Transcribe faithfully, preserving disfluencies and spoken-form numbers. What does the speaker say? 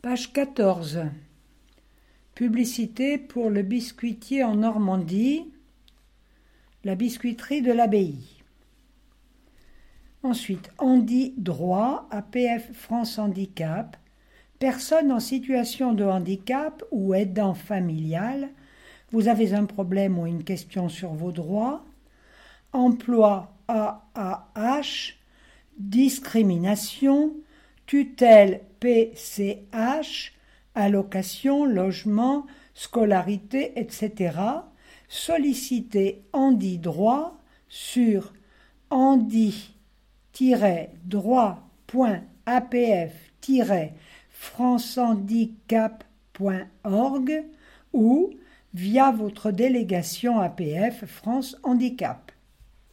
Page quatorze. Publicité pour le biscuitier en Normandie, la biscuiterie de l'Abbaye. Ensuite, Handi Droit, A P F France Handicap, personne en situation de handicap ou aidant familial, vous avez un problème ou une question sur vos droits, emploi A A H, discrimination, tutelle P C H, allocation, logement, scolarité, et cetera. Sollicitez Handi Droit sur handi-droit point a p f tiret francehandicap point org ou via votre délégation A P F France Handicap.